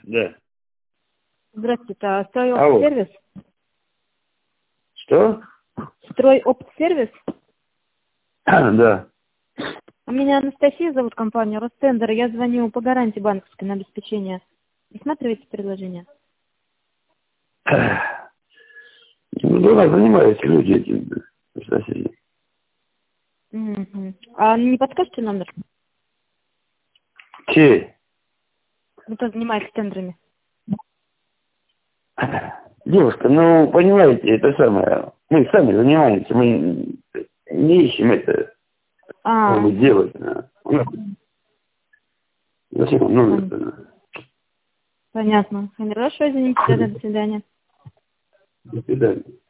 Да. Здравствуйте, Алло. Стройоптсервис? Что? Стройоптсервис? Да. Меня Анастасия зовут, компания Ростендер. Я звоню по гарантии банковской на обеспечение. Рассматриваете предложение? Ну, да, занимаются люди этим, соседи. А не подскажете номер? Чей? Ну, кто занимается тендерами? Девушка, ну, понимаете, это самое, мы сами занимаемся, мы не ищем это, как бы, делать. Зачем вам номер-то? Понятно. Хорошо, извините, тогда до свидания. До свидания.